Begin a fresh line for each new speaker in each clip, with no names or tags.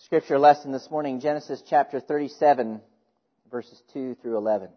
Scripture lesson this morning, Genesis chapter 37, verses 2 through 11.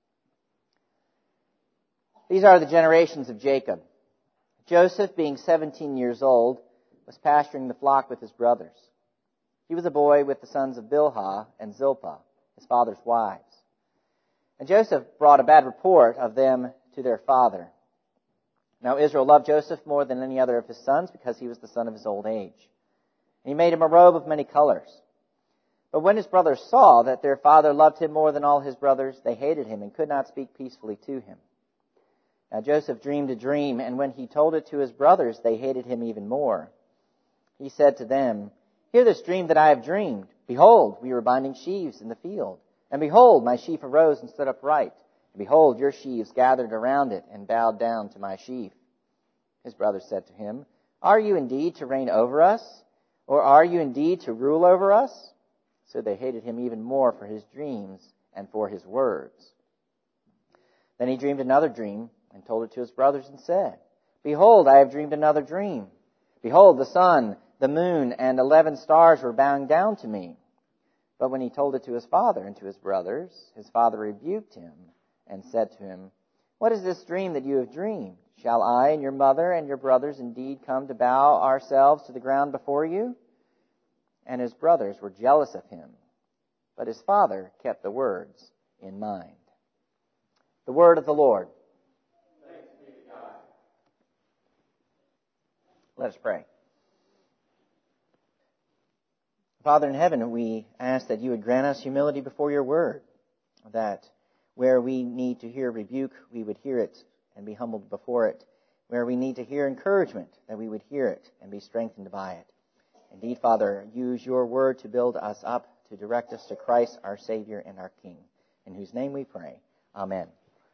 These are the generations of Jacob. Joseph, being 17 years old, was pasturing the flock with his brothers. He was a boy with the sons of Bilhah and Zilpah, his father's wives. And Joseph brought a bad report of them to their father. Now Israel loved Joseph more than any other of his sons because he was the son of his old age. And he made him a robe of many colors. But when his brothers saw that their father loved him more than all his brothers, they hated him and could not speak peacefully to him. Now Joseph dreamed a dream, and when he told it to his brothers, they hated him even more. He said to them, "Hear this dream that I have dreamed. Behold, we were binding sheaves in the field. And behold, my sheaf arose and stood upright. And behold, your sheaves gathered around it and bowed down to my sheaf." His brothers said to him, "Are you indeed to reign over us? Or are you indeed to rule over us?" So they hated him even more for his dreams and for his words. Then he dreamed another dream and told it to his brothers and said, "Behold, I have dreamed another dream. Behold, the sun, the moon, and 11 stars were bowing down to me." But when he told it to his father and to his brothers, his father rebuked him and said to him, "What is this dream that you have dreamed? Shall I and your mother and your brothers indeed come to bow ourselves to the ground before you?" And his brothers were jealous of him, but his father kept the words in mind. The word of the Lord.
Thanks be to God.
Let us pray. Father in heaven, we ask that you would grant us humility before your word, that where we need to hear rebuke, we would hear it and be humbled before it. Where we need to hear encouragement, that we would hear it and be strengthened by it. Indeed, Father, use your word to build us up, to direct us to Christ, our Savior and our King, in whose name we pray. Amen.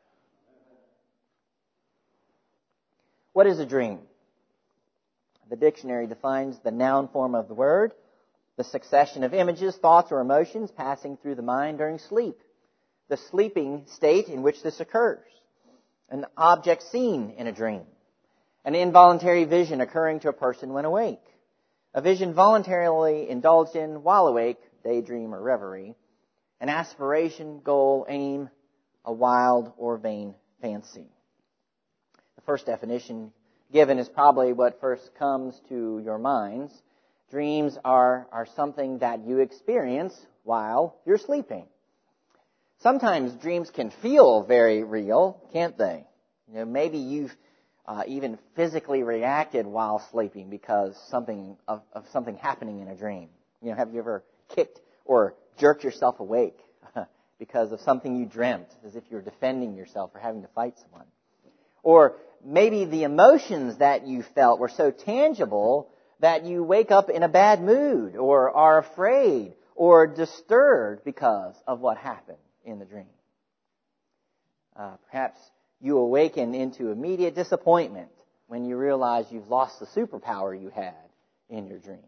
What is a dream? The dictionary defines the noun form of the word, the succession of images, thoughts, or emotions passing through the mind during sleep. The sleeping state in which this occurs. An object seen in a dream. An involuntary vision occurring to a person when awake. A vision voluntarily indulged in while awake, daydream or reverie. An aspiration, goal, aim, a wild or vain fancy. The first definition given is probably what first comes to your minds. Dreams are something that you experience while you're sleeping. Sometimes dreams can feel very real, can't they? Maybe you've even physically reacted while sleeping because of something happening in a dream. Have you ever kicked or jerked yourself awake because of something you dreamt, as if you were defending yourself or having to fight someone? Or maybe the emotions that you felt were so tangible that you wake up in a bad mood or are afraid or disturbed because of what happened in the dream. Perhaps you awaken into immediate disappointment when you realize you've lost the superpower you had in your dream.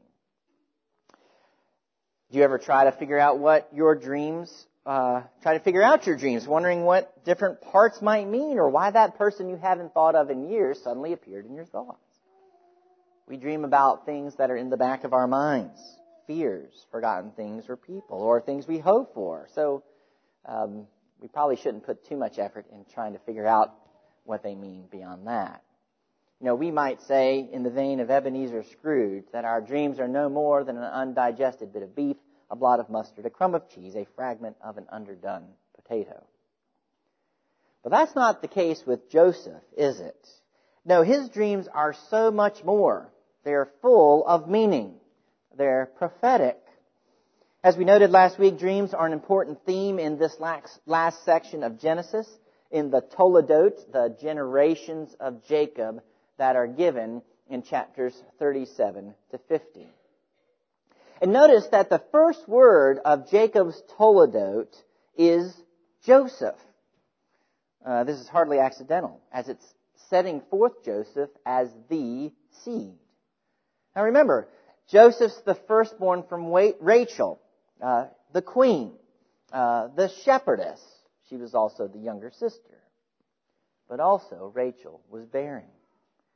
Do you ever try to figure out your dreams, wondering what different parts might mean or why that person you haven't thought of in years suddenly appeared in your thoughts? We dream about things that are in the back of our minds, fears, forgotten things or people, or things we hope for. So we probably shouldn't put too much effort in trying to figure out what they mean beyond that. We might say, in the vein of Ebenezer Scrooge, that our dreams are no more than an undigested bit of beef, a blot of mustard, a crumb of cheese, a fragment of an underdone potato. But that's not the case with Joseph, is it? No, his dreams are so much more. They're full of meaning. They're prophetic. As we noted last week, dreams are an important theme in this last section of Genesis, in the Toledot, the generations of Jacob that are given in chapters 37 to 50. And notice that the first word of Jacob's Toledot is Joseph. This is hardly accidental, as it's setting forth Joseph as the seed. Now remember, Joseph's the firstborn from Rachel, the queen, the shepherdess. She was also the younger sister. But also, Rachel was barren.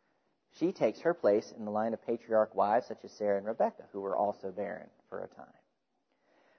She takes her place in the line of patriarch wives such as Sarah and Rebekah, who were also barren for a time.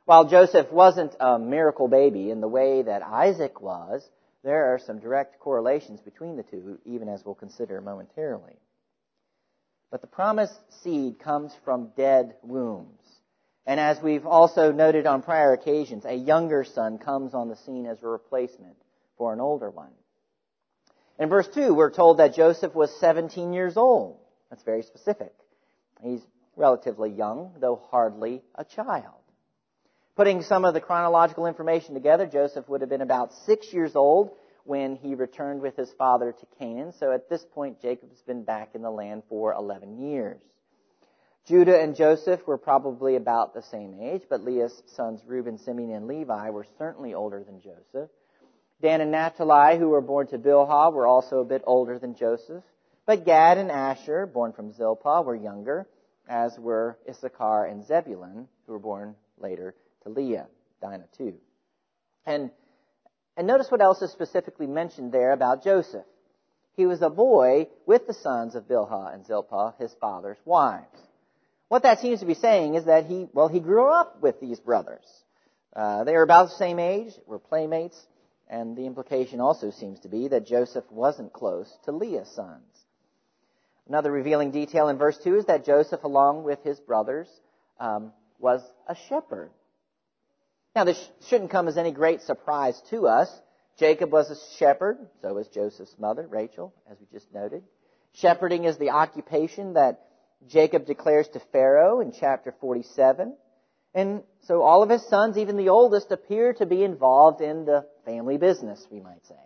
While Joseph wasn't a miracle baby in the way that Isaac was, there are some direct correlations between the two, even as we'll consider momentarily. But the promised seed comes from dead wombs. And as we've also noted on prior occasions, a younger son comes on the scene as a replacement for an older one. In verse 2, we're told that Joseph was 17 years old. That's very specific. He's relatively young, though hardly a child. Putting some of the chronological information together, Joseph would have been about 6 years old when he returned with his father to Canaan. So at this point, Jacob's been back in the land for 11 years. Judah and Joseph were probably about the same age, but Leah's sons Reuben, Simeon, and Levi were certainly older than Joseph. Dan and Naphtali, who were born to Bilhah, were also a bit older than Joseph. But Gad and Asher, born from Zilpah, were younger, as were Issachar and Zebulun, who were born later to Leah, Dinah too. And notice what else is specifically mentioned there about Joseph. He was a boy with the sons of Bilhah and Zilpah, his father's wives. What that seems to be saying is that he grew up with these brothers. They were about the same age, were playmates, and the implication also seems to be that Joseph wasn't close to Leah's sons. Another revealing detail in verse 2 is that Joseph, along with his brothers, was a shepherd. Now, this shouldn't come as any great surprise to us. Jacob was a shepherd, so was Joseph's mother, Rachel, as we just noted. Shepherding is the occupation that Jacob declares to Pharaoh in chapter 47. And so all of his sons, even the oldest, appear to be involved in the family business, we might say.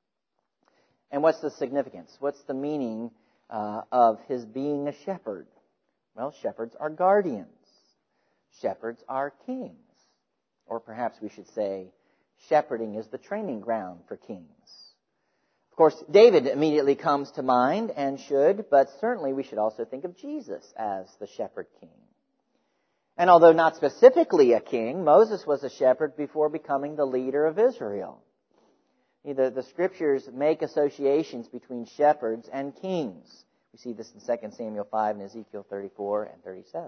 And what's the significance? What's the meaning of his being a shepherd? Well, shepherds are guardians. Shepherds are kings. Or perhaps we should say, shepherding is the training ground for kings. Of course, David immediately comes to mind and should, but certainly we should also think of Jesus as the shepherd king. And although not specifically a king, Moses was a shepherd before becoming the leader of Israel. The scriptures make associations between shepherds and kings. We see this in 2 Samuel 5 and Ezekiel 34 and 37.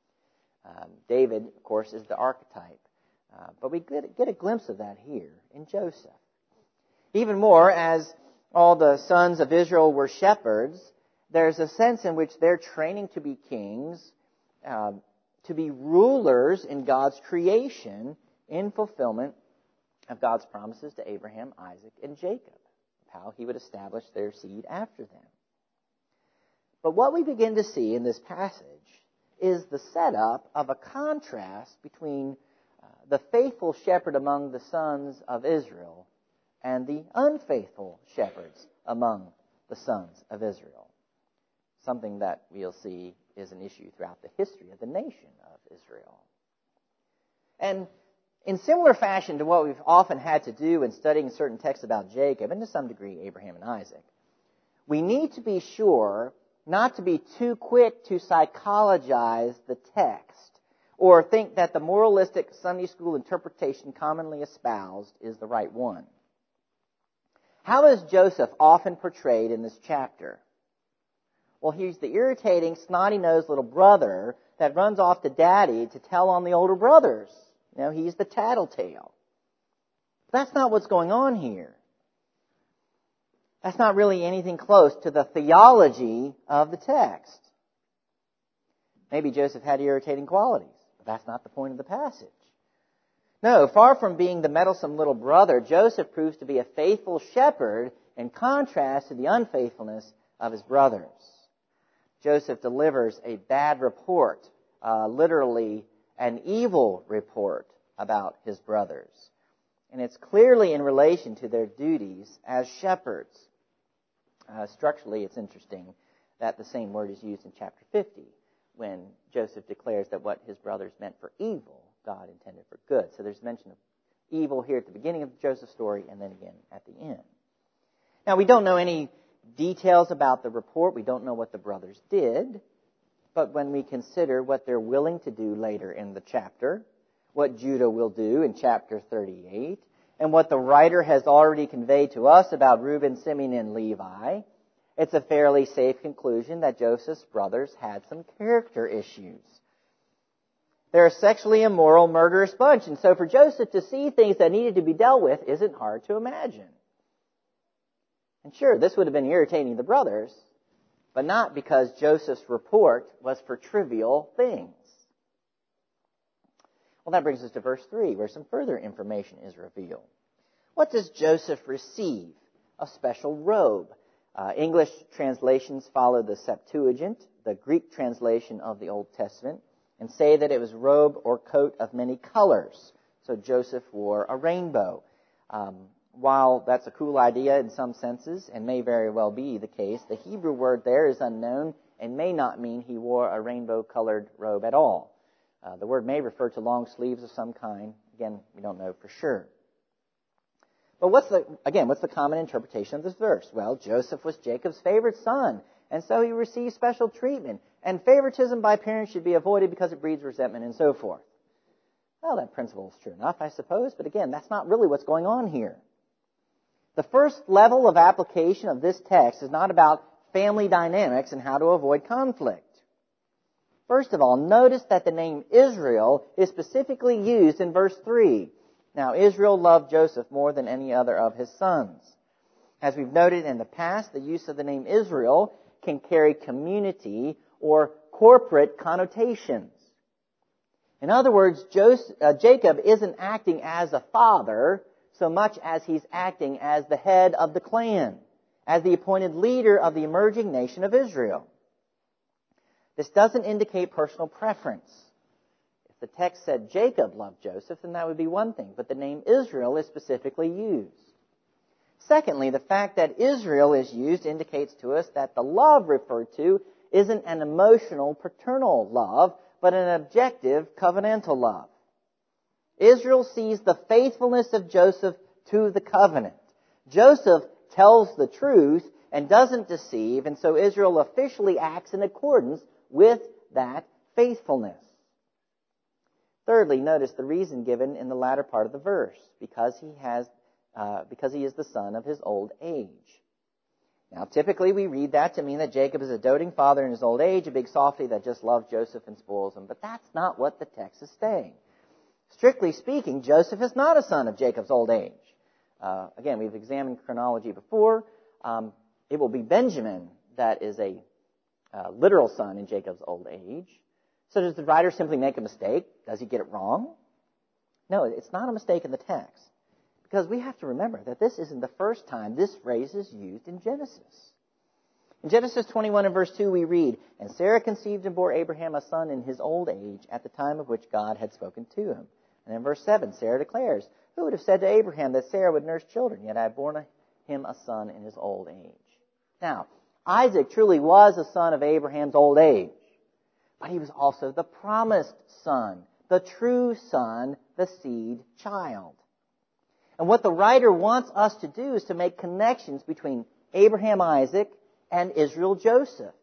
David, of course, is the archetype. But we get a glimpse of that here in Joseph. Even more, as all the sons of Israel were shepherds, there's a sense in which they're training to be kings, to be rulers in God's creation in fulfillment of God's promises to Abraham, Isaac, and Jacob, how he would establish their seed after them. But what we begin to see in this passage is the setup of a contrast between the faithful shepherd among the sons of Israel and the unfaithful shepherds among the sons of Israel. Something that we'll see is an issue throughout the history of the nation of Israel. And in similar fashion to what we've often had to do in studying certain texts about Jacob, and to some degree Abraham and Isaac, we need to be sure not to be too quick to psychologize the text or think that the moralistic Sunday school interpretation commonly espoused is the right one. How is Joseph often portrayed in this chapter? Well, he's the irritating, snotty-nosed little brother that runs off to daddy to tell on the older brothers. He's the tattletale. That's not what's going on here. That's not really anything close to the theology of the text. Maybe Joseph had irritating qualities, but that's not the point of the passage. No, far from being the meddlesome little brother, Joseph proves to be a faithful shepherd in contrast to the unfaithfulness of his brothers. Joseph delivers a bad report, literally an evil report about his brothers. And it's clearly in relation to their duties as shepherds. Structurally, it's interesting that the same word is used in chapter 50 when Joseph declares that what his brothers meant for evil, God intended for good. So there's mention of evil here at the beginning of Joseph's story and then again at the end. Now, we don't know any details about the report. We don't know what the brothers did. But when we consider what they're willing to do later in the chapter, what Judah will do in chapter 38, and what the writer has already conveyed to us about Reuben, Simeon, and Levi, it's a fairly safe conclusion that Joseph's brothers had some character issues. They're a sexually immoral, murderous bunch. And so for Joseph to see things that needed to be dealt with isn't hard to imagine. And sure, this would have been irritating the brothers, but not because Joseph's report was for trivial things. Well, that brings us to verse 3, where some further information is revealed. What does Joseph receive? A special robe. English translations follow the Septuagint, the Greek translation of the Old Testament, and say that it was robe or coat of many colors. So Joseph wore a rainbow. While that's a cool idea in some senses, and may very well be the case, the Hebrew word there is unknown and may not mean he wore a rainbow-colored robe at all. The word may refer to long sleeves of some kind. Again, we don't know for sure. But what's the common interpretation of this verse? Well, Joseph was Jacob's favorite son, and so he received special treatment. And favoritism by parents should be avoided because it breeds resentment and so forth. Well, that principle is true enough, I suppose, but again, that's not really what's going on here. The first level of application of this text is not about family dynamics and how to avoid conflict. First of all, notice that the name Israel is specifically used in verse 3. Now, Israel loved Joseph more than any other of his sons. As we've noted in the past, the use of the name Israel can carry community or corporate connotations. In other words, Jacob isn't acting as a father so much as he's acting as the head of the clan, as the appointed leader of the emerging nation of Israel. This doesn't indicate personal preference. If the text said Jacob loved Joseph, then that would be one thing, but the name Israel is specifically used. Secondly, the fact that Israel is used indicates to us that the love referred to isn't an emotional, paternal love, but an objective, covenantal love. Israel sees the faithfulness of Joseph to the covenant. Joseph tells the truth and doesn't deceive, and so Israel officially acts in accordance with that faithfulness. Thirdly, notice the reason given in the latter part of the verse, because he is the son of his old age. Now, typically we read that to mean that Jacob is a doting father in his old age, a big softy that just loves Joseph and spoils him. But that's not what the text is saying. Strictly speaking, Joseph is not a son of Jacob's old age. Again, we've examined chronology before. It will be Benjamin that is a literal son in Jacob's old age. So does the writer simply make a mistake? Does he get it wrong? No, it's not a mistake in the text. Because we have to remember that this isn't the first time this phrase is used in Genesis. In Genesis 21 and verse 2 we read, "And Sarah conceived and bore Abraham a son in his old age at the time of which God had spoken to him." And in verse 7, Sarah declares, "Who would have said to Abraham that Sarah would nurse children? Yet I have borne him a son in his old age." Now, Isaac truly was a son of Abraham's old age. But he was also the promised son, the true son, the seed child. And what the writer wants us to do is to make connections between Abraham, Isaac, and Israel, Joseph.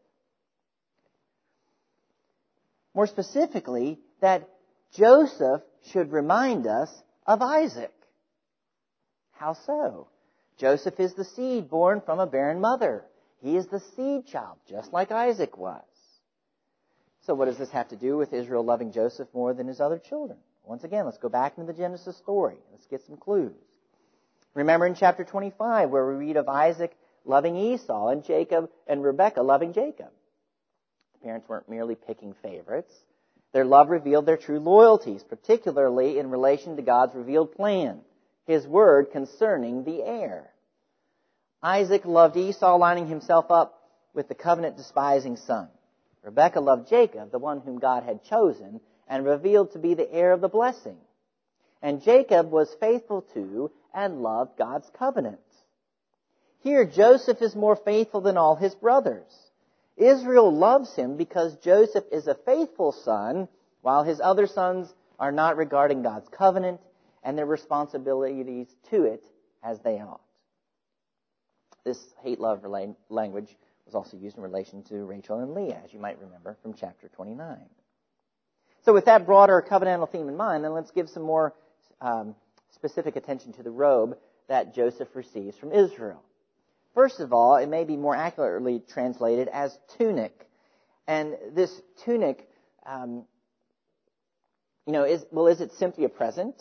More specifically, that Joseph should remind us of Isaac. How so? Joseph is the seed born from a barren mother. He is the seed child, just like Isaac was. So what does this have to do with Israel loving Joseph more than his other children? Once again, let's go back into the Genesis story. Let's get some clues. Remember in chapter 25 where we read of Isaac loving Esau and Jacob and Rebekah loving Jacob. The parents weren't merely picking favorites. Their love revealed their true loyalties, particularly in relation to God's revealed plan, His word concerning the heir. Isaac loved Esau, lining himself up with the covenant-despising son. Rebekah loved Jacob, the one whom God had chosen and revealed to be the heir of the blessing. And Jacob was faithful to and loved God's covenant. Here, Joseph is more faithful than all his brothers. Israel loves him because Joseph is a faithful son, while his other sons are not regarding God's covenant and their responsibilities to it as they ought. This hate-love language was also used in relation to Rachel and Leah, as you might remember from chapter 29. So with that broader covenantal theme in mind, then let's give some more specific attention to the robe that Joseph receives from Israel. First of all, it may be more accurately translated as tunic. And this tunic Is it simply a present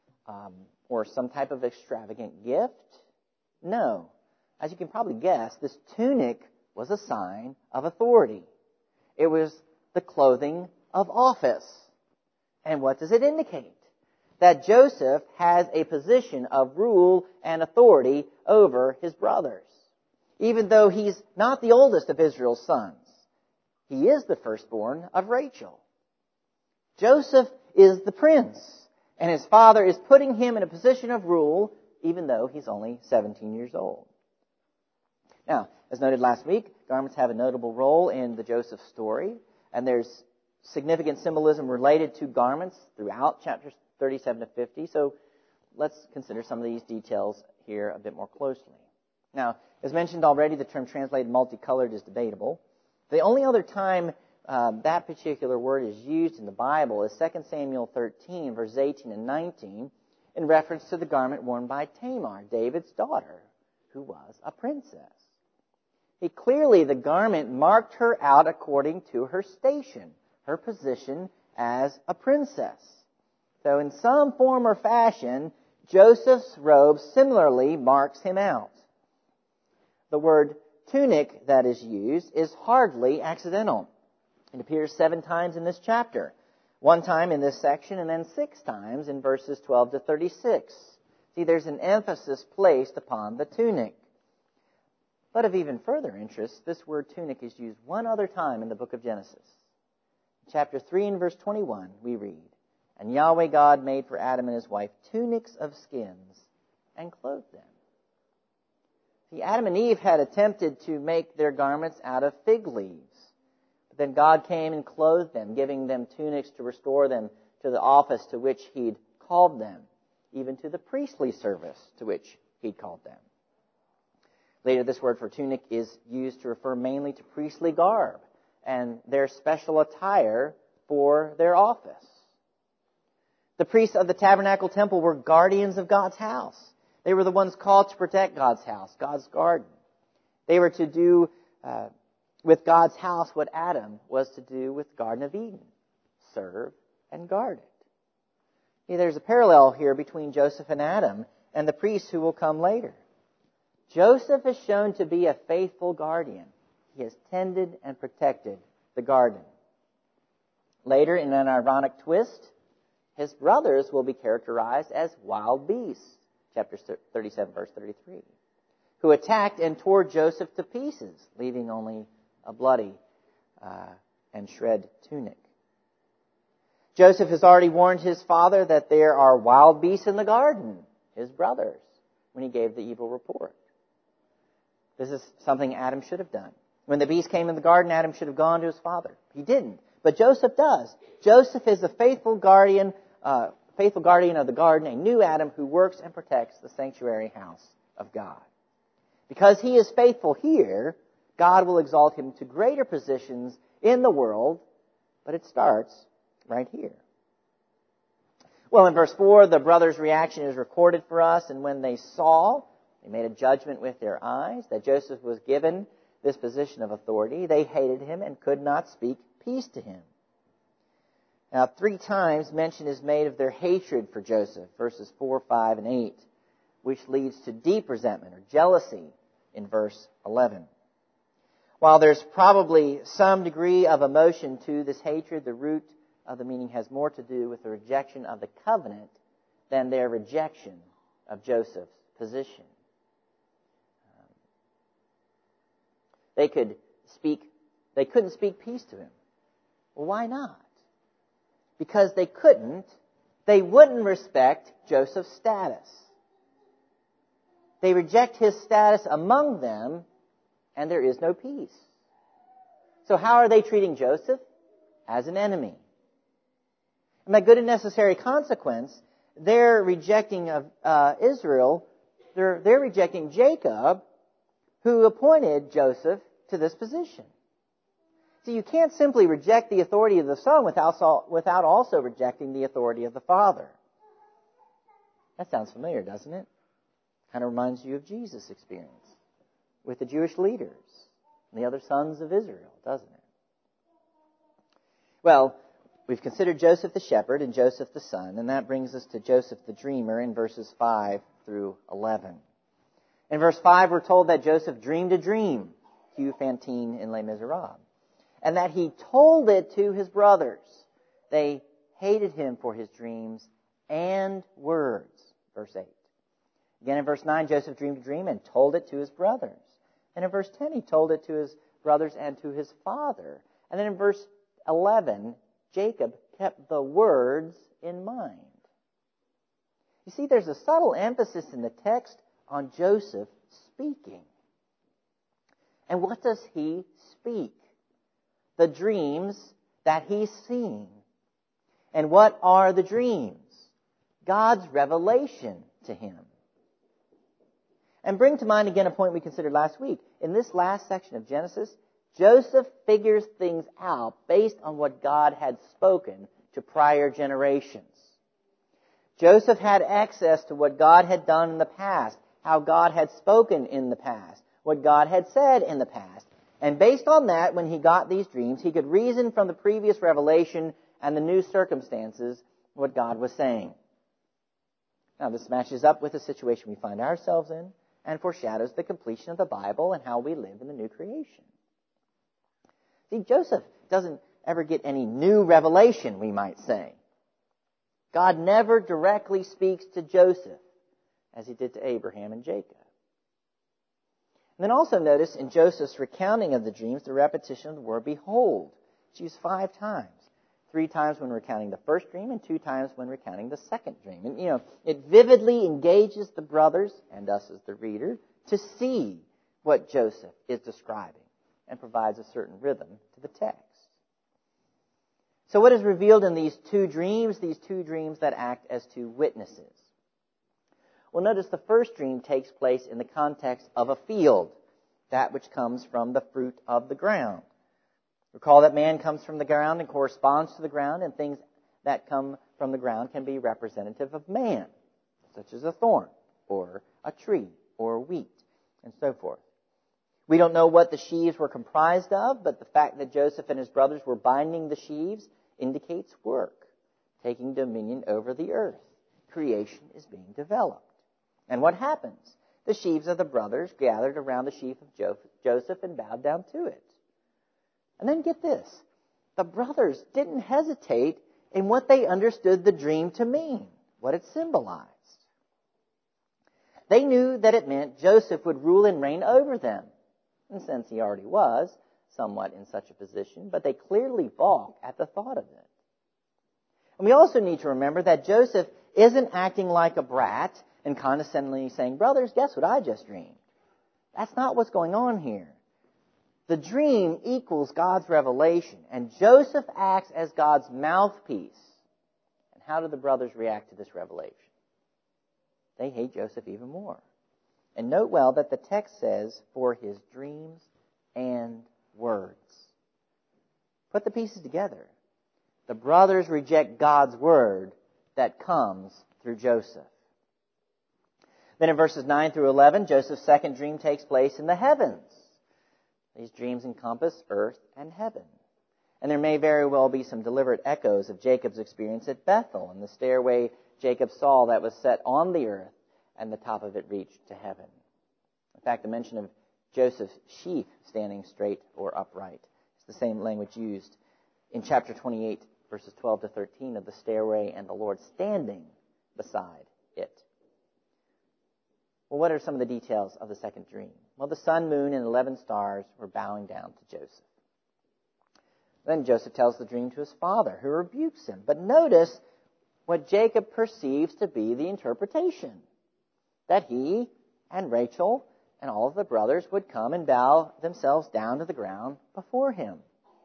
or some type of extravagant gift? No. As you can probably guess, this tunic was a sign of authority. It was the clothing of office. And what does it indicate? That Joseph has a position of rule and authority over his brothers. Even though he's not the oldest of Israel's sons, he is the firstborn of Rachel. Joseph is the prince, and his father is putting him in a position of rule, even though he's only 17 years old. Now, as noted last week, garments have a notable role in the Joseph story, and there's significant symbolism related to garments throughout chapters 37 to 50, so let's consider some of these details here a bit more closely. Now, as mentioned already, the term translated multicolored is debatable. The only other time that particular word is used in the Bible is 2 Samuel 13, verses 18 and 19, in reference to the garment worn by Tamar, David's daughter, who was a princess. Clearly, the garment marked her out according to her station, her position as a princess. So in some form or fashion, Joseph's robe similarly marks him out. The word tunic that is used is hardly accidental. It appears 7 times in this chapter, 1 time in this section, and then 6 times in verses 12 to 36. See, there's an emphasis placed upon the tunic. But of even further interest, this word tunic is used 1 other time in the book of Genesis. In chapter 3 and verse 21, we read, "And Yahweh God made for Adam and his wife tunics of skins and clothed them." See, Adam and Eve had attempted to make their garments out of fig leaves. But then God came and clothed them, giving them tunics to restore them to the office to which He'd called them, even to the priestly service to which He'd called them. Later, this word for tunic is used to refer mainly to priestly garb and their special attire for their office. The priests of the tabernacle temple were guardians of God's house. They were the ones called to protect God's house, God's garden. They were to do with God's house what Adam was to do with the Garden of Eden, serve and guard it. See, there's a parallel here between Joseph and Adam and the priests who will come later. Joseph is shown to be a faithful guardian. He has tended and protected the garden. Later, in an ironic twist, his brothers will be characterized as wild beasts, chapter 37, verse 33, who attacked and tore Joseph to pieces, leaving only a bloody and shred tunic. Joseph has already warned his father that there are wild beasts in the garden, his brothers, when he gave the evil report. This is something Adam should have done. When the beast came in the garden, Adam should have gone to his father. He didn't. But Joseph does. Joseph is the faithful guardian of the garden, a new Adam who works and protects the sanctuary house of God. Because he is faithful here, God will exalt him to greater positions in the world, but it starts right here. Well, in verse 4, the brothers' reaction is recorded for us, and when they saw, they made a judgment with their eyes that Joseph was given this position of authority. They hated him and could not speak peace to him. Now, 3 times mention is made of their hatred for Joseph, verses 4, 5, and 8, which leads to deep resentment or jealousy in verse 11. While there's probably some degree of emotion to this hatred, the root of the meaning has more to do with the rejection of the covenant than their rejection of Joseph's position. They couldn't speak peace to him. Well, why not? Because they wouldn't respect Joseph's status. They reject his status among them, and there is no peace. So how are they treating Joseph? As an enemy. And by good and necessary consequence, they're rejecting Israel. They're rejecting Jacob, who appointed Joseph to this position. So you can't simply reject the authority of the Son without also rejecting the authority of the Father. That sounds familiar, doesn't it? Kind of reminds you of Jesus' experience with the Jewish leaders and the other sons of Israel, doesn't it? Well, We've considered Joseph the shepherd and Joseph the son, and that brings us to Joseph the dreamer in verses 5 through 11. In verse 5, we're told that Joseph dreamed a dream, Hugh Fantine in Les Miserables, and that he told it to his brothers. They hated him for his dreams and words, verse 8. Again, in verse 9, Joseph dreamed a dream and told it to his brothers. And in verse 10, he told it to his brothers and to his father. And then in verse 11, Jacob kept the words in mind. You see, there's a subtle emphasis in the text on Joseph speaking. And what does he speak? The dreams that he's seen. And what are the dreams? God's revelation to him. And bring to mind again a point we considered last week. In this last section of Genesis, Joseph figures things out based on what God had spoken to prior generations. Joseph had access to what God had done in the past, how God had spoken in the past, what God had said in the past. And based on that, when he got these dreams, he could reason from the previous revelation and the new circumstances what God was saying. Now, this matches up with the situation we find ourselves in and foreshadows the completion of the Bible and how we live in the new creation. See, Joseph doesn't ever get any new revelation, we might say. God never directly speaks to Joseph as he did to Abraham and Jacob. And then also notice in Joseph's recounting of the dreams, the repetition of the word behold. It's used 5 times. 3 times when recounting the first dream and 2 times when recounting the second dream. And, it vividly engages the brothers and us as the reader to see what Joseph is describing and provides a certain rhythm to the text. So what is revealed in these 2 dreams that act as 2 witnesses? Well, notice the first dream takes place in the context of a field, that which comes from the fruit of the ground. Recall that man comes from the ground and corresponds to the ground, and things that come from the ground can be representative of man, such as a thorn, or a tree, or wheat, and so forth. We don't know what the sheaves were comprised of, but the fact that Joseph and his brothers were binding the sheaves indicates work, taking dominion over the earth. Creation is being developed. And what happens? The sheaves of the brothers gathered around the sheaf of Joseph and bowed down to it. And then get this. The brothers didn't hesitate in what they understood the dream to mean, what it symbolized. They knew that it meant Joseph would rule and reign over them. And since he already was somewhat in such a position, but they clearly balk at the thought of it. And we also need to remember that Joseph isn't acting like a brat and condescendingly saying, brothers, guess what I just dreamed? That's not what's going on here. The dream equals God's revelation, and Joseph acts as God's mouthpiece. And how do the brothers react to this revelation? They hate Joseph even more. And note well that the text says, for his dreams and words. Put the pieces together. The brothers reject God's word that comes through Joseph. Then in verses 9 through 11, Joseph's second dream takes place in the heavens. These dreams encompass earth and heaven. And there may very well be some deliberate echoes of Jacob's experience at Bethel and the stairway Jacob saw that was set on the earth and the top of it reached to heaven. In fact, the mention of Joseph's sheaf standing straight or upright is the same language used in chapter 28, verses 12 to 13 of the stairway and the Lord standing beside it. Well, what are some of the details of the second dream? Well, the sun, moon, and 11 stars were bowing down to Joseph. Then Joseph tells the dream to his father, who rebukes him. But notice what Jacob perceives to be the interpretation, that he and Rachel and all of the brothers would come and bow themselves down to the ground before him.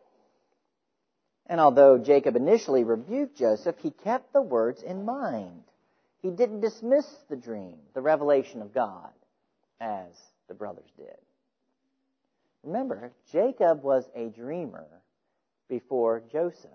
And although Jacob initially rebuked Joseph, he kept the words in mind. He didn't dismiss the dream, the revelation of God, as the brothers did. Remember, Jacob was a dreamer before Joseph.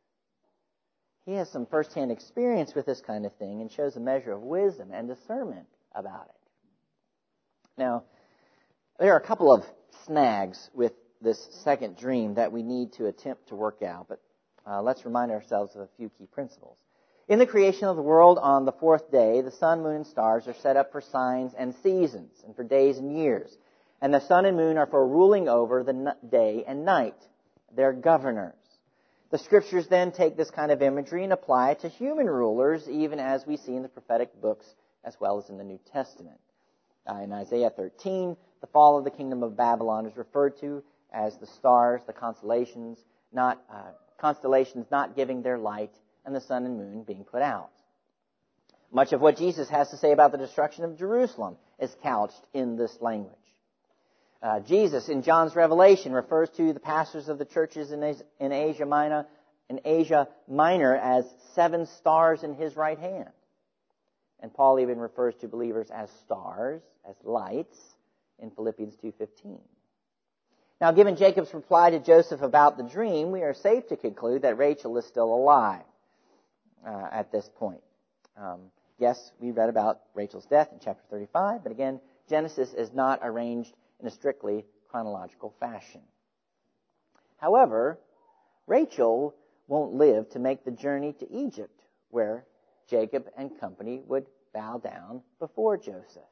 He has some first-hand experience with this kind of thing and shows a measure of wisdom and discernment about it. Now, there are a couple of snags with this second dream that we need to attempt to work out, but let's remind ourselves of a few key principles. In the creation of the world on the fourth day, the sun, moon, and stars are set up for signs and seasons, and for days and years. And the sun and moon are for ruling over the day and night. They're governors. The Scriptures then take this kind of imagery and apply it to human rulers, even as we see in the prophetic books as well as in the New Testament. In Isaiah 13, the fall of the kingdom of Babylon is referred to as the stars, the constellations not giving their light, and the sun and moon being put out. Much of what Jesus has to say about the destruction of Jerusalem is couched in this language. Jesus, in John's Revelation, refers to the pastors of the churches in Asia Minor as 7 stars in his right hand. And Paul even refers to believers as stars, as lights, in Philippians 2:15. Now, given Jacob's reply to Joseph about the dream, we are safe to conclude that Rachel is still alive at this point. Yes, we read about Rachel's death in chapter 35, but again, Genesis is not arranged in a strictly chronological fashion. However, Rachel won't live to make the journey to Egypt, where Jacob and company would bow down before Joseph.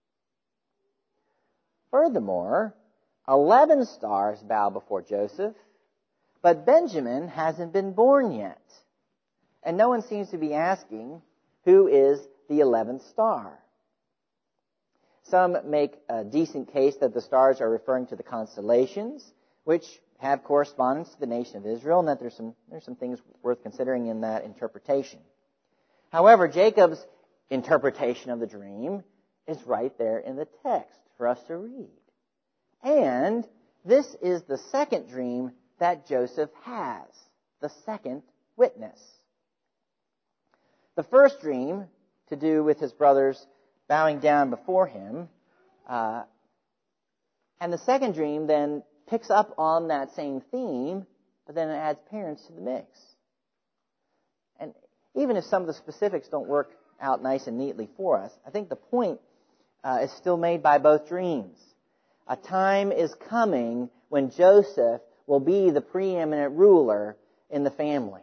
Furthermore, 11 stars bow before Joseph, but Benjamin hasn't been born yet. And no one seems to be asking, who is the 11th star? Some make a decent case that the stars are referring to the constellations, which have correspondence to the nation of Israel, and that there's some things worth considering in that interpretation. However, Jacob's interpretation of the dream is right there in the text for us to read. And this is the second dream that Joseph has, the second witness. The first dream, to do with his brothers bowing down before him, and the second dream then picks up on that same theme, but then it adds parents to the mix. And even if some of the specifics don't work out nice and neatly for us, I think the point is still made by both dreams. A time is coming when Joseph will be the preeminent ruler in the family.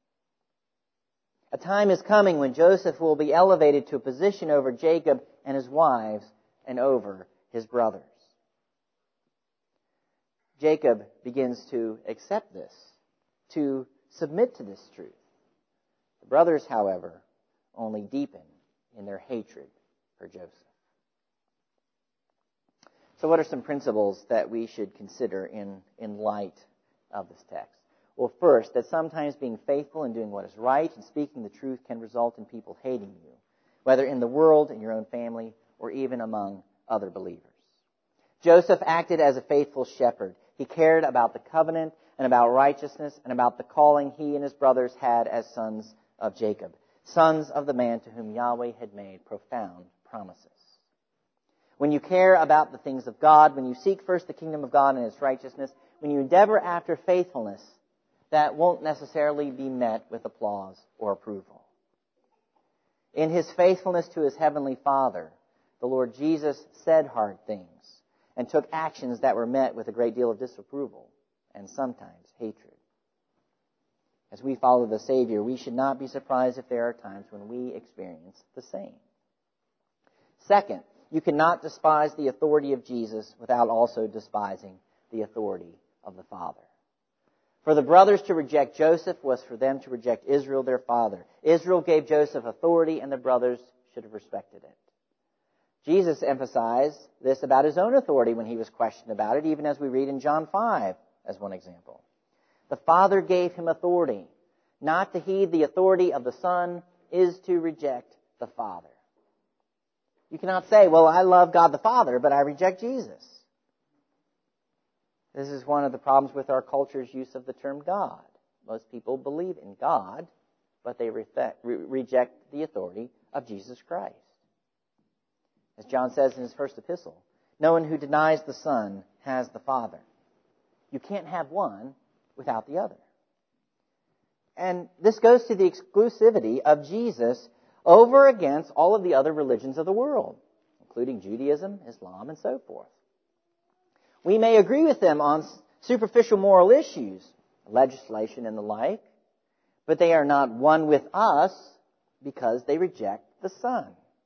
A time is coming when Joseph will be elevated to a position over Jacob and his wives and over his brothers. Jacob begins to accept this, to submit to this truth. The brothers, however, only deepen in their hatred for Joseph. So what are some principles that we should consider in light of this text? Well, first, that sometimes being faithful and doing what is right and speaking the truth can result in people hating you, whether in the world, in your own family, or even among other believers. Joseph acted as a faithful shepherd. He cared about the covenant and about righteousness and about the calling he and his brothers had as sons of Jacob, sons of the man to whom Yahweh had made profound promises. When you care about the things of God, when you seek first the kingdom of God and His righteousness, when you endeavor after faithfulness, that won't necessarily be met with applause or approval. In His faithfulness to His heavenly Father, the Lord Jesus said hard things and took actions that were met with a great deal of disapproval and sometimes hatred. As we follow the Savior, we should not be surprised if there are times when we experience the same. Second, you cannot despise the authority of Jesus without also despising the authority of the Father. For the brothers to reject Joseph was for them to reject Israel, their father. Israel gave Joseph authority, and the brothers should have respected it. Jesus emphasized this about His own authority when He was questioned about it, even as we read in John 5 as one example. The Father gave Him authority. Not to heed the authority of the Son is to reject the Father. You cannot say, well, I love God the Father, but I reject Jesus. This is one of the problems with our culture's use of the term God. Most people believe in God, but they reject the authority of Jesus Christ. As John says in his first epistle, no one who denies the Son has the Father. You can't have one without the other. And this goes to the exclusivity of Jesus over against all of the other religions of the world, including Judaism, Islam, and so forth. We may agree with them on superficial moral issues, legislation and the like, but they are not one with us because they reject the Son.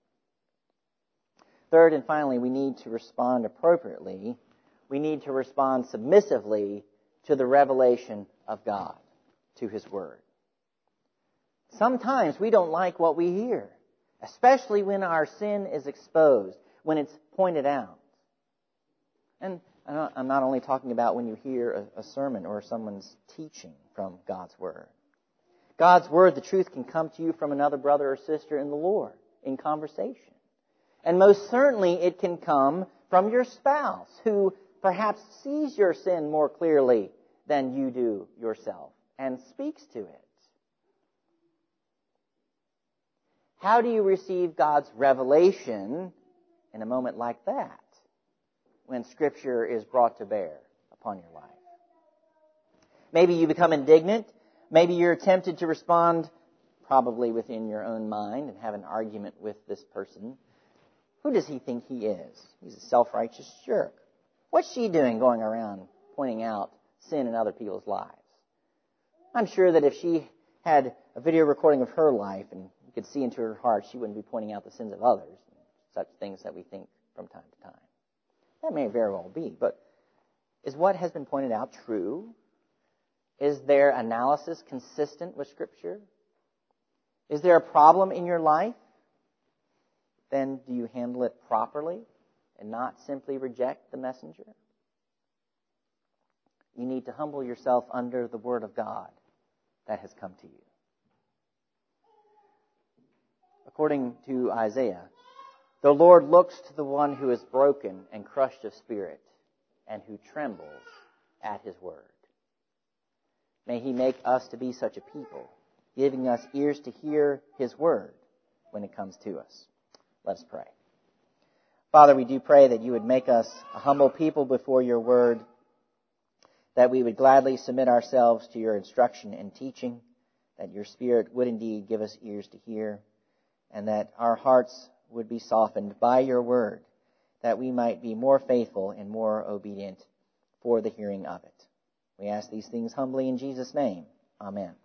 Third and finally, we need to respond appropriately. We need to respond submissively to the revelation of God, to His Word. Sometimes we don't like what we hear, especially when our sin is exposed, when it's pointed out. And I'm not only talking about when you hear a sermon or someone's teaching from God's Word. God's Word, the truth, can come to you from another brother or sister in the Lord, in conversation. And most certainly it can come from your spouse, who perhaps sees your sin more clearly than you do yourself and speaks to it. How do you receive God's revelation in a moment like that, when Scripture is brought to bear upon your life? Maybe you become indignant. Maybe you're tempted to respond, probably within your own mind, and have an argument with this person. Who does he think he is? He's a self-righteous jerk. What's she doing going around pointing out sin in other people's lives? I'm sure that if she had a video recording of her life and you could see into her heart, she wouldn't be pointing out the sins of others, such things that we think from time to time. That may very well be, but is what has been pointed out true? Is their analysis consistent with Scripture? Is there a problem in your life? Then do you handle it properly and not simply reject the messenger? You need to humble yourself under the Word of God that has come to you. According to Isaiah, the Lord looks to the one who is broken and crushed of spirit and who trembles at His word. May He make us to be such a people, giving us ears to hear His word when it comes to us. Let us pray. Father, we do pray that you would make us a humble people before your word, that we would gladly submit ourselves to your instruction and teaching, that your Spirit would indeed give us ears to hear, and that our hearts would be softened by your word, that we might be more faithful and more obedient for the hearing of it. We ask these things humbly in Jesus' name. Amen.